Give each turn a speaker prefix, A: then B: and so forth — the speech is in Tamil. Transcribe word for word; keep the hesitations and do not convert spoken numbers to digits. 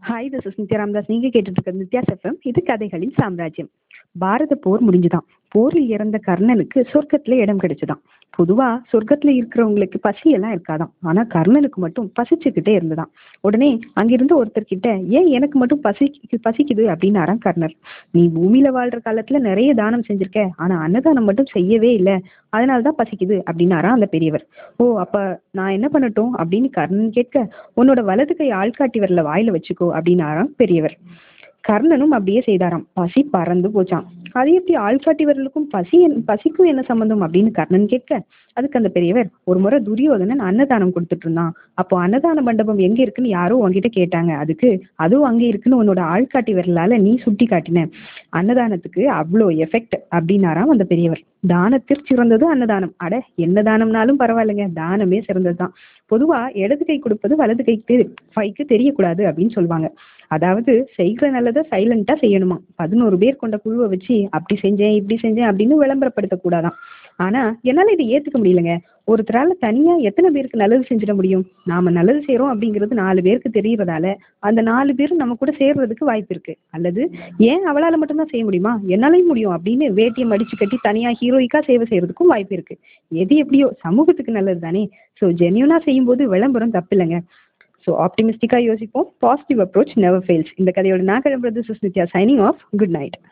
A: Hi, this is Nithya Ramadas. நீங்க கேட்டுட்டு இருக்கிறது நித்யாஸ் எஃப்எம். இது கதைகளின் சாம்ராஜ்யம். பாரத போர் முடிஞ்சுதான். போரில் இறந்த கர்ணனுக்கு சொர்க்கத்துல இடம் கிடைச்சுதான். பொதுவா சொர்க்கத்துல இருக்கிறவங்களுக்கு பசி எல்லாம் இருக்காதாம். ஆனா கர்ணனுக்கு மட்டும் பசிச்சுக்கிட்டே இருந்ததாம். உடனே அங்கிருந்து ஒருத்தர் கிட்ட, ஏன் எனக்கு மட்டும் பசி பசிக்குது அப்படின்னாராம் கர்ணர். நீ பூமியில வாழ்ற காலத்துல நிறைய தானம் செஞ்சிருக்க, ஆனா அன்னதானம் மட்டும் செய்யவே இல்லை, அதனாலதான் பசிக்குது அப்படின்னாராம் அந்த பெரியவர். ஓ, அப்ப நான் என்ன பண்ணட்டும் அப்படின்னு கர்ணன் கேட்க, உன்னோட வலது கை ஆள்காட்டி வரல வாயில வச்சுக்கோ அப்படின்னாராம் பெரியவர். கர்ணனும் அப்படியே செய்தாராம். பசி பறந்து போச்சான். அது எப்படி ஆள்காட்டி வரலுக்கும் பசி பசிக்கும் என்ன சம்பந்தம் அப்படின்னு கர்ணன் கேட்க, அதுக்கு அந்த பெரியவர், ஒரு முறை துரியோதனன் அன்னதானம் கொடுத்துட்டு இருந்தான். அப்போ அன்னதான மண்டபம் எங்க இருக்குன்னு யாரோ உங்ககிட்ட கேட்டாங்க. அதுக்கு அதுவும் அங்கே இருக்குன்னு உன்னோட ஆள்காட்டி வரலால நீ சுட்டி காட்டின. அன்னதானத்துக்கு அவ்வளோ எஃபெக்ட் அப்படின்னாராம் அந்த பெரியவர். தானத்தில் சிறந்தது அன்னதானம். அட, என்ன தானம்னாலும் பரவாயில்லைங்க, தானமே சிறந்ததுதான். பொதுவா இடது கை கொடுப்பது வலது கைக்கு கைக்கு தெரியக்கூடாது அப்படின்னு சொல்லுவாங்க. அதாவது செய்கிற நல்லதை சைலண்டா செய்யணுமா. பதினோரு பேர் கொண்ட குழுவை வச்சு அப்படி செஞ்சேன் இப்படி செஞ்சேன் அப்படின்னு விளம்பரப்படுத்த கூடாதான். ஆனா என்னால இதை ஏத்துக்க முடியலங்க. ஒருத்தரால தனியா எத்தனை பேருக்கு நல்லது செஞ்சிட முடியும்? நாம நல்லது செய்யறோம் அப்படிங்கிறது நாலு பேருக்கு தெரியறதால அந்த நாலு பேரும் நம்ம கூட சேர்றதுக்கு வாய்ப்பு இருக்கு. அல்லது ஏன் அவளால மட்டும்தான் செய்ய முடியுமா, என்னாலையும் முடியும் அப்படின்னு வேட்டியம் அடிச்சு கட்டி தனியா ஹீரோயிக்கா சேவை செய்யறதுக்கும் வாய்ப்பு இருக்கு. எது எப்படியோ சமூகத்துக்கு நல்லது தானே. ஸோ ஜென்யூனா செய்யும் போது விளம்பரம் தப்பு இல்லைங்க. ஸோ ஆப்டிமிஸ்டிக்கா யோசிப்போம். Positive approach never fails. இந்த கதையோட நான் கிளம்புறது Nithya, signing off. Good night.